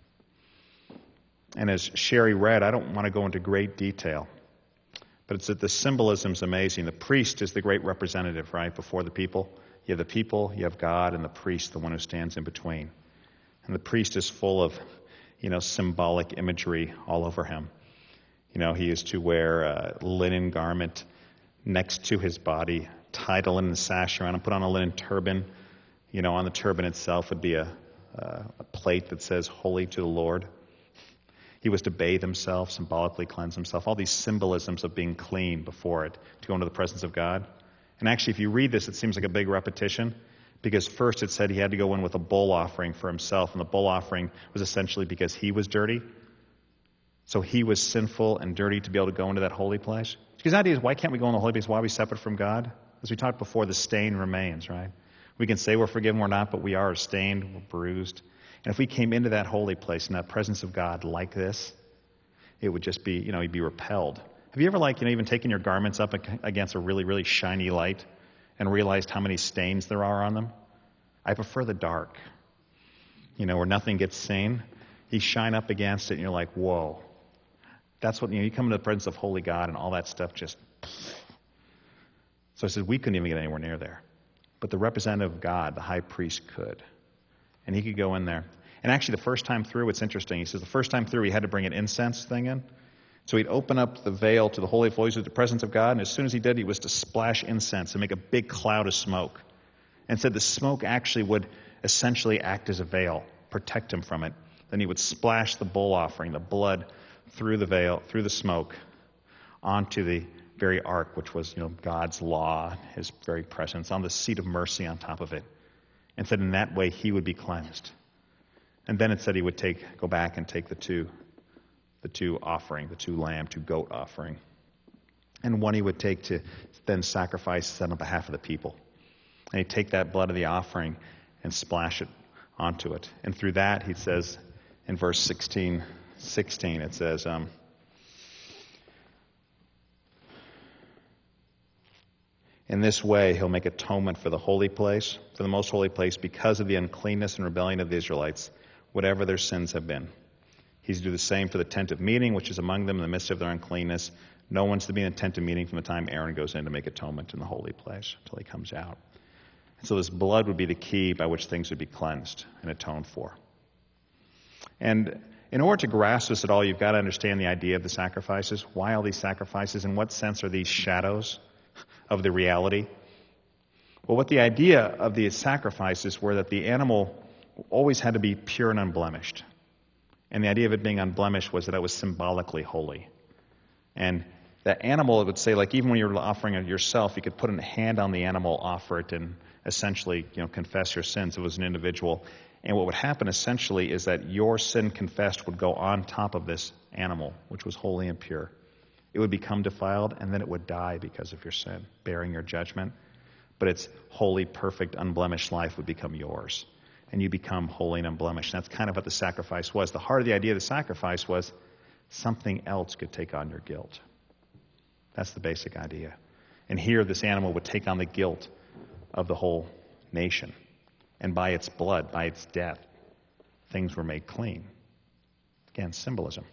And as Sherry read, I don't want to go into great detail, but it's that the symbolism is amazing. The priest is the great representative, right, before the people. You have the people, you have God, and the priest, the one who stands in between. And the priest is full of, you know, symbolic imagery all over him. You know, he is to wear a linen garment next to his body, tied a linen sash around him, put on a linen turban. You know, on the turban itself would be a, uh, a plate that says, Holy to the Lord. He was to bathe himself, symbolically cleanse himself. All these symbolisms of being clean before it, to go into the presence of God. And actually, if you read this, it seems like a big repetition, because first it said he had to go in with a bull offering for himself, and the bull offering was essentially because he was dirty. So he was sinful and dirty to be able to go into that holy place. Because the idea is, why can't we go in the holy place? Why are we separate from God? As we talked before, the stain remains, right? We can say we're forgiven, we're not, but we are stained, we're bruised. And if we came into that holy place, in that presence of God like this, it would just be, you know, you'd be repelled. Have you ever, like, you know, even taken your garments up against a really, really shiny light and realized how many stains there are on them? I prefer the dark, you know, where nothing gets seen. You shine up against it and you're like, whoa. That's what, you know, you come into the presence of holy God and all that stuff just... So I said, we couldn't even get anywhere near there. But the representative of God, the high priest, could. And he could go in there. And actually, the first time through, it's interesting. He says the first time through, he had to bring an incense thing in. So he'd open up the veil to the Holy of Holies with the presence of God, and as soon as he did, he was to splash incense and make a big cloud of smoke. And said the smoke actually would essentially act as a veil, protect him from it. Then he would splash the bull offering, the blood, through the veil, through the smoke, onto the very ark, which was, you know, God's law, his very presence, on the seat of mercy on top of it. And said in that way he would be cleansed. And then it said he would take, go back and take the two, the two offering, the two lamb, two goat offering. And one he would take to then sacrifice on behalf of the people. And he'd take that blood of the offering and splash it onto it. And through that, he says in verse sixteen, sixteen, it says, um, in this way, he'll make atonement for the holy place, for the most holy place, because of the uncleanness and rebellion of the Israelites, whatever their sins have been. He's to do the same for the tent of meeting, which is among them in the midst of their uncleanness. No one's to be in the tent of meeting from the time Aaron goes in to make atonement in the holy place until he comes out. And so this blood would be the key by which things would be cleansed and atoned for. And in order to grasp this at all, you've got to understand the idea of the sacrifices. Why all these sacrifices? In what sense are these shadows of the reality? Well, what the idea of the sacrifices were that the animal always had to be pure and unblemished. And the idea of it being unblemished was that it was symbolically holy. And That animal, it would say, like even when you're offering it yourself, you could put a hand on the animal, offer it, and essentially, you know, confess your sins. It was an individual. And what would happen essentially is that your sin confessed would go on top of this animal, which was holy and pure. It would become defiled, and then it would die because of your sin, bearing your judgment. But its holy, perfect, unblemished life would become yours. And you become holy and unblemished. And that's kind of what the sacrifice was. The heart of the idea of the sacrifice was something else could take on your guilt. That's the basic idea. And here, this animal would take on the guilt of the whole nation. And by its blood, by its death, things were made clean. Again, symbolism.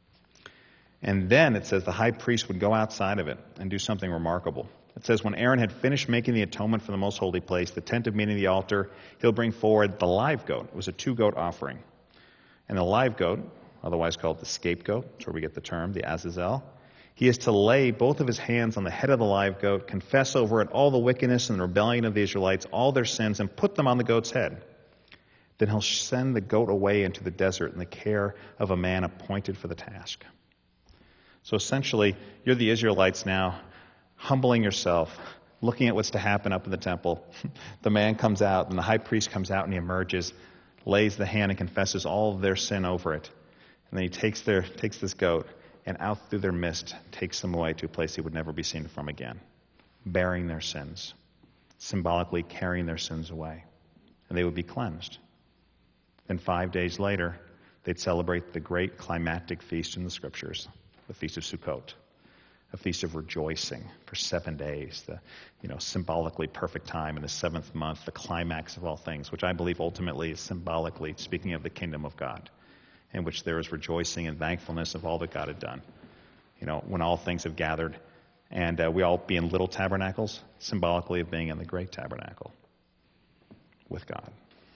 And then it says the high priest would go outside of it and do something remarkable. It says, when Aaron had finished making the atonement for the most holy place, the tent of meeting, the altar, he'll bring forward the live goat. It was a two-goat offering. And the live goat, otherwise called the scapegoat, that's where we get the term, the Azazel, he is to lay both of his hands on the head of the live goat, confess over it all the wickedness and the rebellion of the Israelites, all their sins, and put them on the goat's head. Then he'll send the goat away into the desert in the care of a man appointed for the task. So essentially, you're the Israelites now, humbling yourself, looking at what's to happen up in the temple. The man comes out, and the high priest comes out, and he emerges, lays the hand and confesses all of their sin over it. And then he takes their takes this goat, and out through their midst takes them away to a place he would never be seen from again, bearing their sins, symbolically carrying their sins away. And they would be cleansed. Then five days later, they'd celebrate the great climactic feast in the Scriptures, the Feast of Sukkot, a feast of rejoicing for seven days, the you know symbolically perfect time in the seventh month, the climax of all things, which I believe ultimately is symbolically speaking of the kingdom of God, in which there is rejoicing and thankfulness of all that God had done. You know, when all things have gathered, and uh, we all be in little tabernacles, symbolically of being in the great tabernacle with God.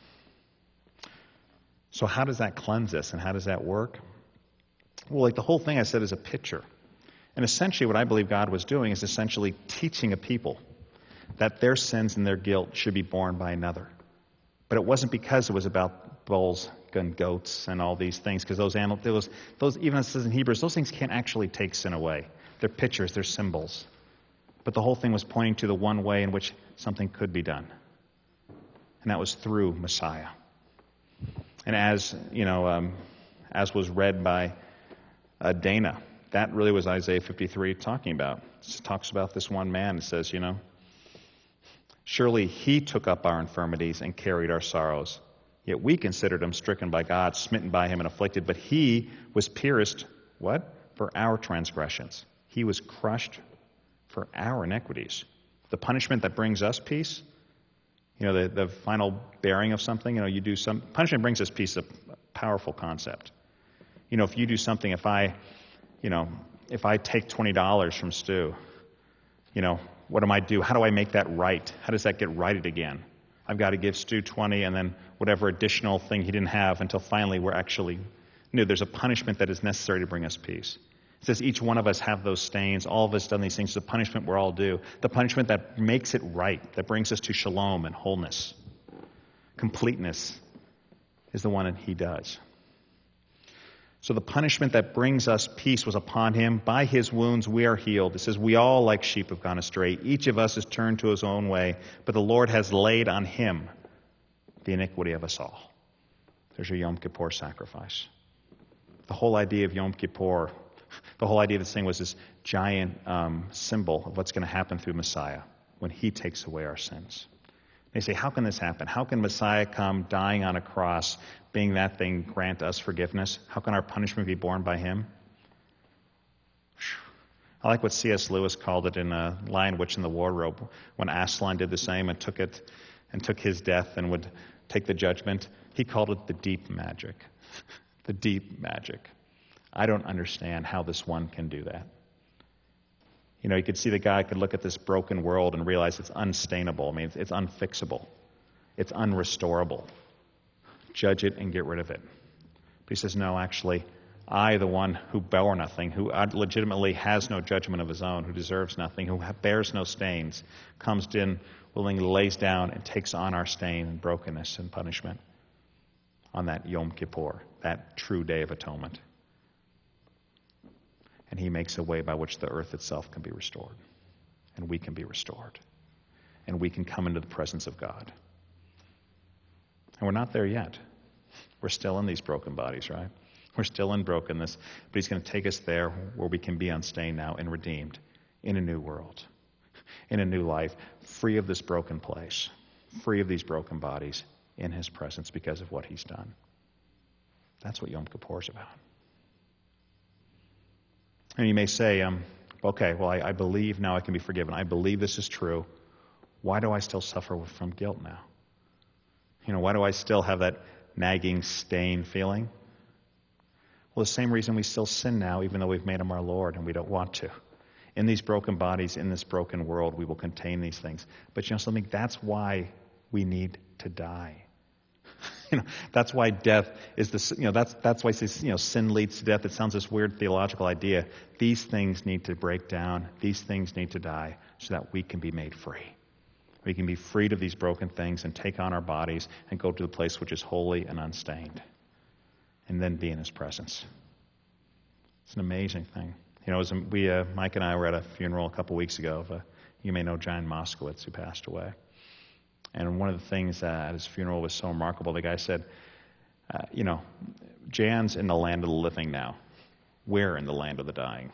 So how does that cleanse us, and how does that work? Well, like the whole thing I said is a picture. And essentially what I believe God was doing is essentially teaching a people that their sins and their guilt should be borne by another. But it wasn't because it was about bulls and goats and all these things, because those animals, those, those, even as it says in Hebrews, those things can't actually take sin away. They're pictures, they're symbols. But the whole thing was pointing to the one way in which something could be done. And that was through Messiah. And as, you know, um, as was read by uh, Dana, that really was Isaiah fifty-three talking about. It talks about this one man. It says, you know, surely he took up our infirmities and carried our sorrows. Yet we considered him stricken by God, smitten by him and afflicted. But he was pierced, what? For our transgressions. He was crushed for our iniquities. The punishment that brings us peace, you know, the, the final bearing of something, you know, you do some, punishment brings us peace, a powerful concept. You know, if you do something, if I, you know, if I take twenty dollars from Stu, you know, what am I do? How do I make that right? How does that get righted again? I've got to give Stu twenty and then whatever additional thing he didn't have until finally we're actually, you know, there's a punishment that is necessary to bring us peace. It says each one of us have those stains. All of us done these things. The punishment we're all due. The punishment that makes it right, that brings us to shalom and wholeness, completeness, is the one that he does. So the punishment that brings us peace was upon him. By his wounds we are healed. It says we all like sheep have gone astray. Each of us has turned to his own way, but the Lord has laid on him the iniquity of us all. There's your Yom Kippur sacrifice. The whole idea of Yom Kippur, the whole idea of this thing was this giant um, symbol of what's going to happen through Messiah when he takes away our sins. They say, how can this happen? How can Messiah come dying on a cross, being that thing, grant us forgiveness? How can our punishment be borne by him? I like what C S Lewis called it in uh, Lion, Witch, and the Wardrobe, when Aslan did the same and took it and took his death and would take the judgment. He called it the deep magic. The deep magic. I don't understand how this one can do that. You know, you could see the guy could look at this broken world and realize it's unstainable. I mean, it's, it's unfixable. It's unrestorable. Judge it and get rid of it. But he says, no, actually, I, the one who bore nothing, who legitimately has no judgment of his own, who deserves nothing, who bears no stains, comes in, willingly lays down and takes on our stain and brokenness and punishment on that Yom Kippur, that true day of atonement. And he makes a way by which the earth itself can be restored. And we can be restored. And we can come into the presence of God. And we're not there yet. We're still in these broken bodies, right? We're still in brokenness, but he's going to take us there where we can be unstained now and redeemed in a new world, in a new life, free of this broken place, free of these broken bodies in his presence because of what he's done. That's what Yom Kippur is about. And you may say, um, okay, well, I, I believe now I can be forgiven. I believe this is true. Why do I still suffer from guilt now? You know, why do I still have that nagging stain feeling? Well, the same reason we still sin now, even though we've made him our Lord and we don't want to. In these broken bodies, in this broken world, we will contain these things. But you know something? That's why we need to die. You know, that's why death is the, you know, that's, that's why you know, sin leads to death. It sounds this weird theological idea. These things need to break down. These things need to die so that we can be made free. We can be freed of these broken things and take on our bodies and go to the place which is holy and unstained. And then be in his presence. It's an amazing thing. You know, as we, uh, Mike and I were at a funeral a couple weeks ago of a, you may know John Moskowitz, who passed away. And one of the things uh, at his funeral was so remarkable. The guy said, uh, you know, Jan's in the land of the living now. We're in the land of the dying.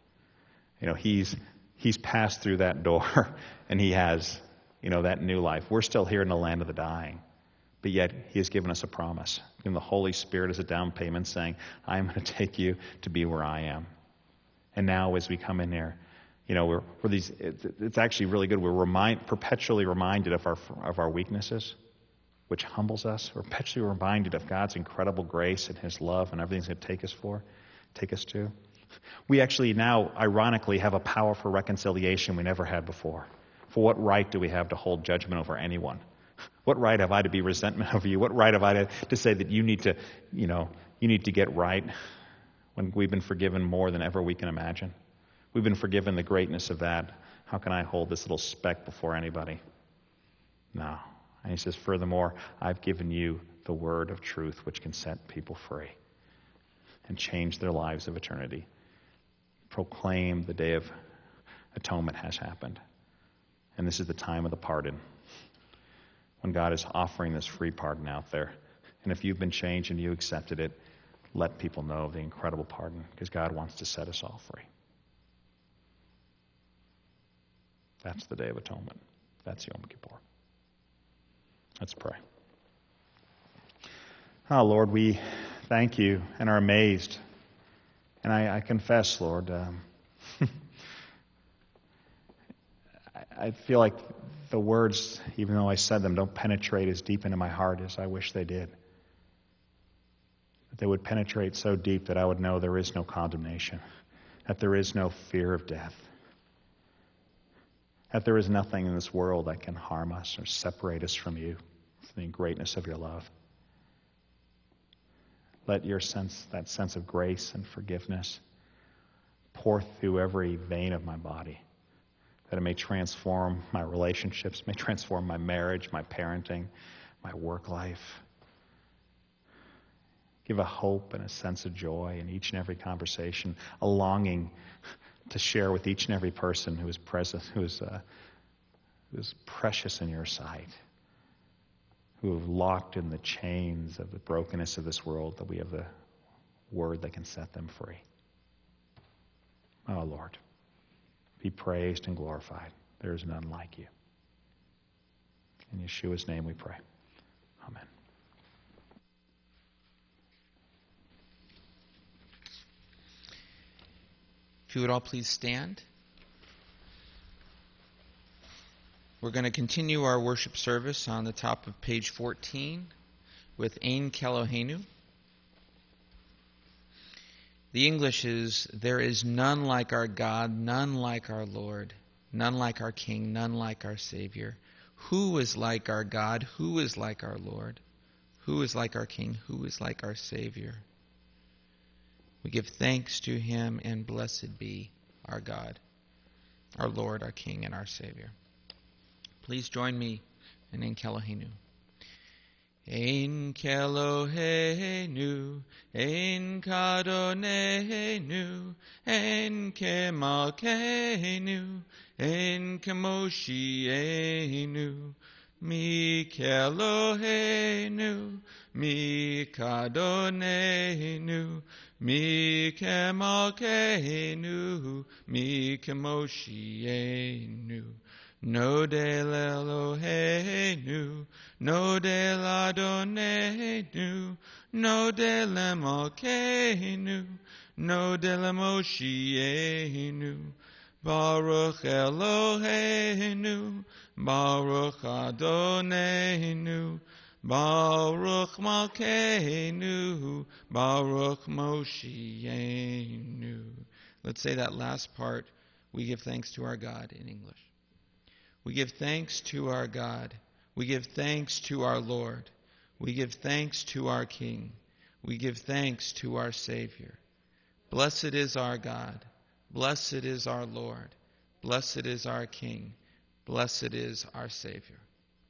You know, he's he's passed through that door, and he has, you know, that new life. We're still here in the land of the dying. But yet, he has given us a promise. And the Holy Spirit is a down payment saying, I'm going to take you to be where I am. And now as we come in here, you know, we're, we're these, it's, it's actually really good. We're remind, perpetually reminded of our of our weaknesses, which humbles us. We're perpetually reminded of God's incredible grace and his love and everything's going to take us for, take us to. We actually now, ironically, have a power for reconciliation we never had before. For what right do we have to hold judgment over anyone? What right have I to be resentment over you? What right have I to, to say that you need to, you know, you need to get right when we've been forgiven more than ever we can imagine? We've been forgiven the greatness of that. How can I hold this little speck before anybody? No. And he says, furthermore, I've given you the word of truth which can set people free and change their lives of eternity. Proclaim the day of atonement has happened. And this is the time of the pardon, when God is offering this free pardon out there. And if you've been changed and you accepted it, let people know of the incredible pardon, because God wants to set us all free. That's the Day of Atonement. That's Yom Kippur. Let's pray. Oh, Lord, we thank you and are amazed. And I, I confess, Lord, um, I, I feel like the words, even though I said them, don't penetrate as deep into my heart as I wish they did. That they would penetrate so deep that I would know there is no condemnation, that there is no fear of death, that there is nothing in this world that can harm us or separate us from you, from the greatness of your love. Let your sense, that sense of grace and forgiveness, pour through every vein of my body, that it may transform my relationships, may transform my marriage, my parenting, my work life. Give a hope and a sense of joy in each and every conversation, a longing to share with each and every person who is present, who is, uh, who is precious in your sight, who have locked in the chains of the brokenness of this world, that we have the word that can set them free. Oh, Lord, be praised and glorified. There is none like you. In Yeshua's name we pray. Amen. If you would all please stand. We're going to continue our worship service on the top of page fourteen with Ein Kelohenu. The English is, there is none like our God, none like our Lord, none like our King, none like our Savior. Who is like our God? Who is like our Lord? Who is like our King? Who is like our Savior? We give thanks to him, and blessed be our God, our Lord, our King, and our Savior. Please join me in Ein Kelohenu. Ein kelohenu, ein kadonenu, ein kemalkenu, ein kemoshienu, mi kelohenu, mi kadonenu, mi kemalkenu, mi kemoshienu. No del Elohenu, no del Adonenu, no del Malkeinu, no del Moshienu. Baruch Elohenu, Baruch Adonenu, Baruch Malkeinu, Baruch Moshienu. Let's say that last part. We give thanks to our God in English. We give thanks to our God. We give thanks to our Lord. We give thanks to our King. We give thanks to our Savior. Blessed is our God. Blessed is our Lord. Blessed is our King. Blessed is our Savior.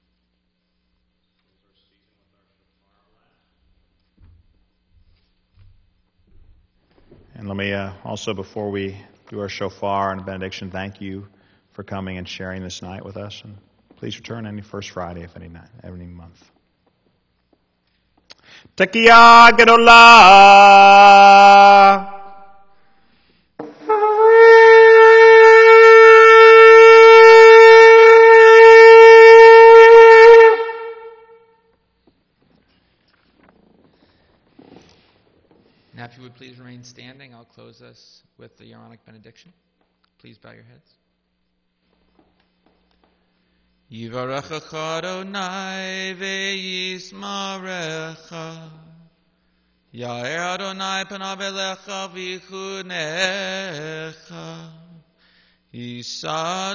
And let me uh, also, before we do our shofar and benediction, thank you for coming and sharing this night with us. And please return any first Friday of any night, every month. Tekiah Gedolah. Now, if you would please remain standing, I'll close us with the Aaronic benediction. Please bow your heads. Yivarechecha Adonai ve'yismarecha. Ya'er Adonai panav elecha v'yichunecha. Yisa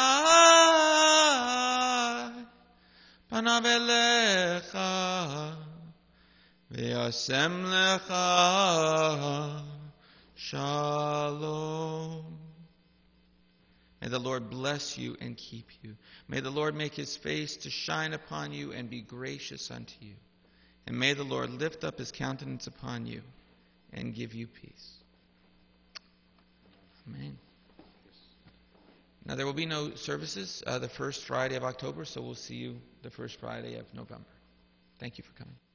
Adonai panav elecha ve'yasem lecha shalom. May the Lord bless you and keep you. May the Lord make his face to shine upon you and be gracious unto you. And may the Lord lift up his countenance upon you and give you peace. Amen. Now, there will be no services uh, the first Friday of October, so we'll see you the first Friday of November. Thank you for coming.